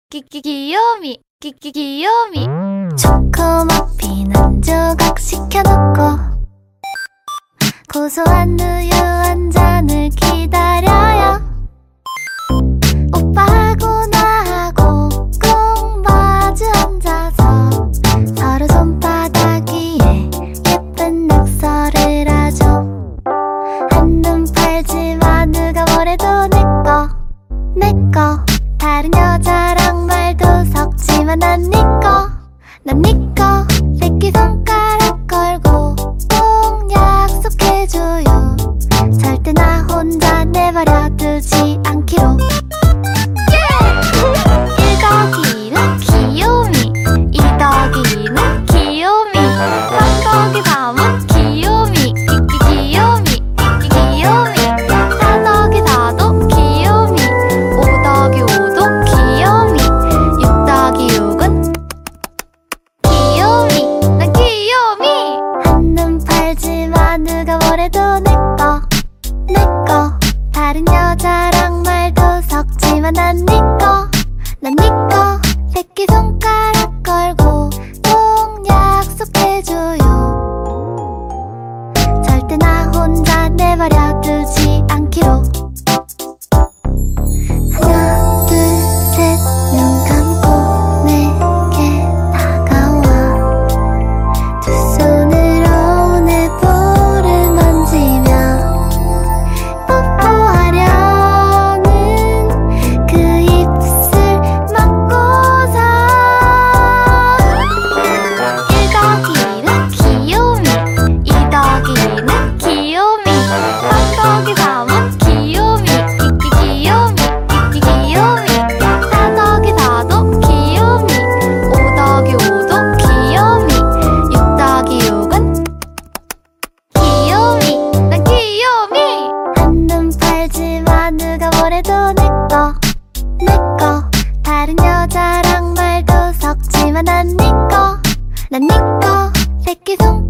귀요미 귀요미. 초코머핀 한 조각 시켜놓고 고소한 우유 한 잔을 기다려요. 오빠하고 나하고 꼭 마주 앉아서 서로 손바닥 위에 예쁜 낙서를 하죠. 한눈 팔지마 누가 뭐래도 내꺼 다른 여자랑 말도 섞지만 난 니꺼 새끼손가락 걸고 꼭 약속해줘요. 절대 나 혼자 내버려 두지 않기로. 1 더하기는 귀요미, 2 더하기는 귀요미, 3 더하기 3은 귀요미, 귀요미, 4 더하기 4도 귀요미, 5 더하기 5도 귀요미, 6 더하기 6은 난 귀요미. 한눈 팔지마 누가 뭐래도 내꺼 다른 여자랑 말도 섞지만 난 니꺼 새끼손가락 걸고 꼭 약속해줘요. 절대 나 혼자 내버려 두지 않기로. 하나 둘 셋 눈 감고 내게 다가와 두 손으로 내 볼을 만지며 뽀뽀하려는 그 입술 막고서 1 더하기는 귀요미, 2 더하기는 귀요미, 3 더하기 3은 귀요미, 귀요미, 4 더하기 4도 귀요미, 5 더하기 5도 귀요미, 6 더하기 6은 귀요미. 난 귀요미. 한눈 팔지마 누가 뭐래도 내꺼 다른 여자랑 말도 섞지만 난 니꺼 새끼손가락